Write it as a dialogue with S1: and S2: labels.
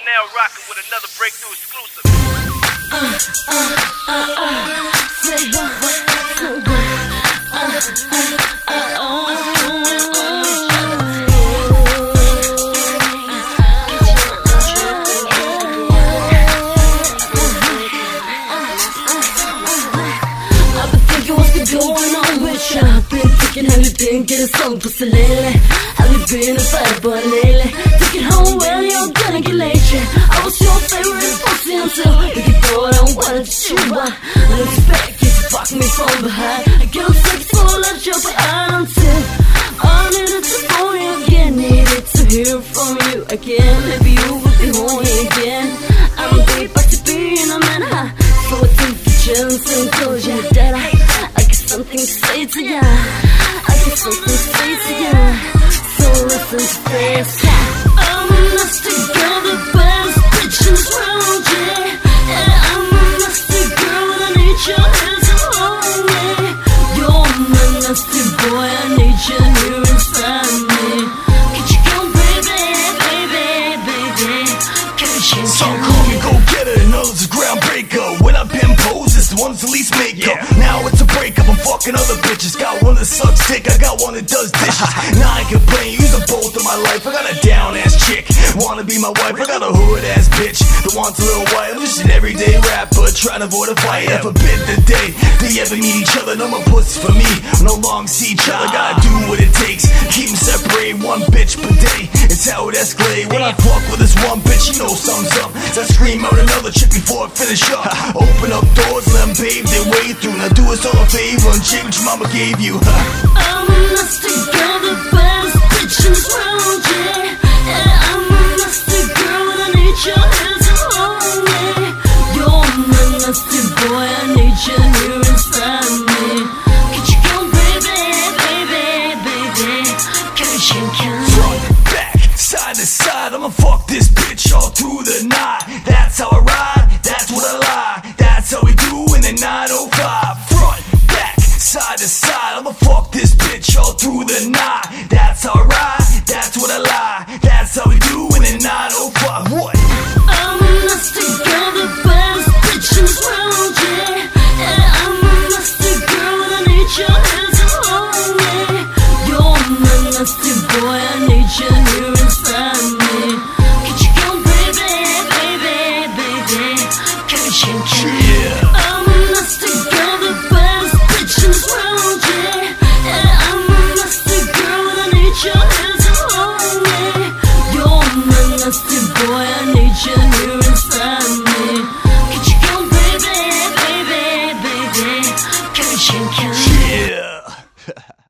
S1: now rocking with another breakthrough exclusive.
S2: I've been thinking what's been going on with ya. I've been thinking, have you been getting some pussy lately? Have you been a bad boy lately? Thinking how well you're gonna get laid, yeah. I was your favorite pussy until you could throw it on what it's you. I expect you to fuck me from behind. I get on sex full of you, but until I needed to phone you again, needed to hear from you again. Maybe you would be horny again. I'm way back to being a man, huh? So I take the chance and told you that I got something to say to ya. I got something to say to ya. So listen to this. I'm a nasty girl, the best bitch in this world, yeah. Yeah, I'm a nasty girl and I need your hands to hold me. You're my nasty boy, I need you here inside me. Could you go, baby, baby, baby? Could you
S3: Some call me go-getter and others a groundbreaker. When I've been posed, it's the ones that least make up. Now it's a breakup, I'm fucking other bitches. Got one that sucks dick, I got one that does dishes. Now I can complain, use them both in my life. I got a down-ass chick, wanna be my wife. I got a hood-ass bitch that wants a little wife. I'm just an everyday rapper, trying to avoid a fight. I forbid the day they ever meet each other. No more pussy for me, no long see each other. Gotta do what it takes, keep them separated. One bitch per day, it's how it escalates. When I fuck with this one bitch, you know something's up. So I scream out another chick before I finish up. Open up doors, let them pave their way through. Now do us all a favor and check what your mama gave you.
S2: I'm a nasty girl, the best bitch in this world, yeah. Yeah, I'm a nasty girl and I need your hands to hold me. You're my nasty boy, I need you here inside me. Could you go, baby, baby, baby? Could you come?
S3: Front, back, side to side, I'ma fuck this bitch all through the night. That's how I ride, that's what I lie. That's how we do in the 905. Front, back, side to side, I'ma fuck this bitch all through the night. That's how I ride, that's what I lie. That's how we do in the 905. What?
S2: I'm a nasty girl, the best bitch in this world, yeah. Yeah, I'm a nasty girl and I need your hands to hold me. You're my nasty boy, I need you here inside me. Could you go, baby, baby, baby? Could you come? I'm a nasty girl, the best bitch in this world, yeah. Yeah, I'm a nasty girl and I need your hands to hold me. You're my nasty boy, I need you here inside me. Could you go, baby, baby, baby? Could you come?
S3: Yeah.